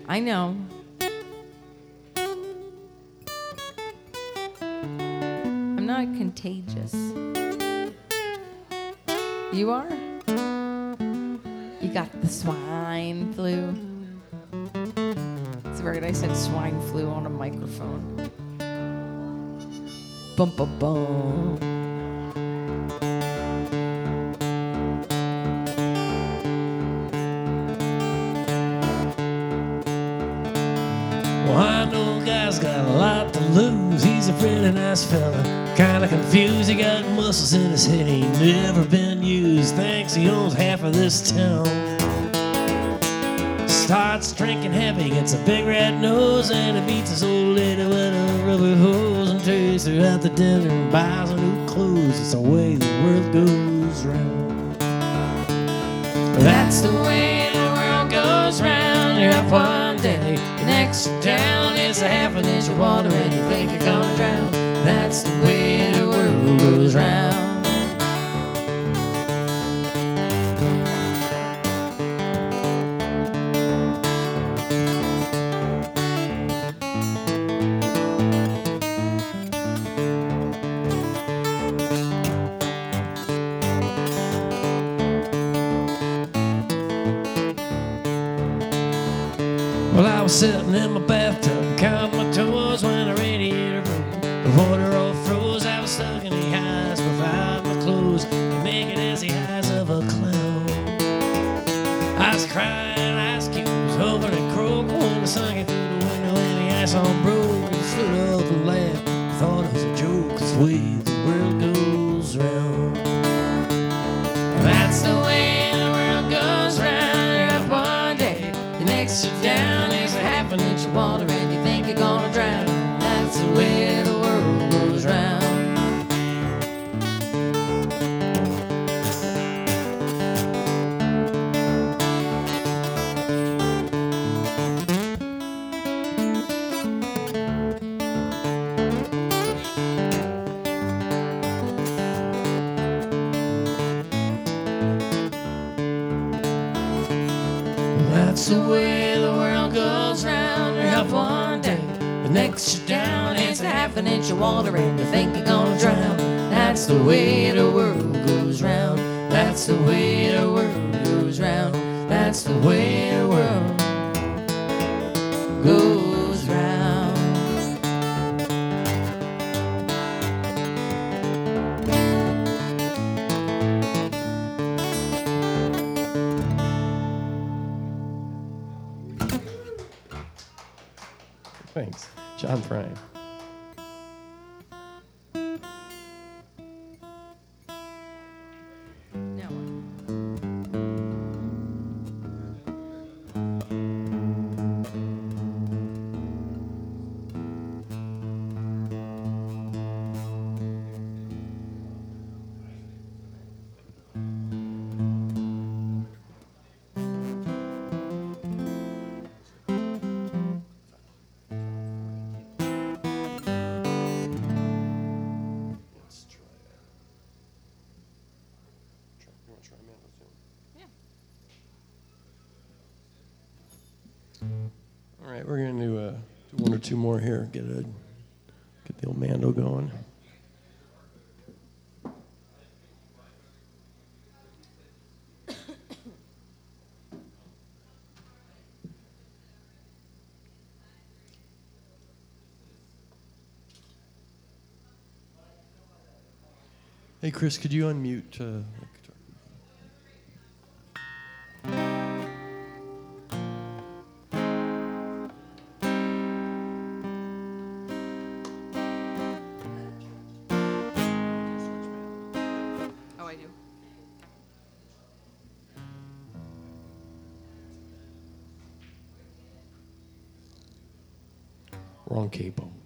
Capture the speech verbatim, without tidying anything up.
I know. I'm not contagious. You are? You got the swine flu. It's weird. I said swine flu on a microphone. Bum bum bum. Well, I know a guy's got a lot to lose. He's a pretty nice fella, kinda confused. He got muscles in his head ain't never been used. Thinks he owns half of this town. Starts drinking heavy, gets a big red nose, and he beats his old lady with a rubber hose and takes her out to dinner and buys her new clothes. It's the way the world goes round. That's the way the world goes round. You're up one day, the next you're down. It's a half an inch of water and you think you're gonna drown. That's the way the world goes round. Well, I was sitting in my bathtub, counting my toes when the radiator broke. The water all froze. I was stuck in the ice without my clothes, naked as the eyes of a clown. I was crying ice cubes over and croak when the sun came through the window and the ice all broke. I stood up and laughed, thought it was a joke. 'Cause the way the world goes round. That's the way the world goes round. You're up one day, the next you're down. There's a half an inch of water and you think you're gonna drown. That's the way the world goes round. That's the way the world goes round. You're up one day, the next you're down. It's a half an inch of water and you think you're gonna drown. That's the way the world goes round. That's the way the world goes round. That's the way the world goes round. Thanks. John Prine. Now All right, we're going to uh, do one or two more here. Get a get the old Mando going. Hey, Chris, could you unmute? Uh, Oh, I do. wrong capo.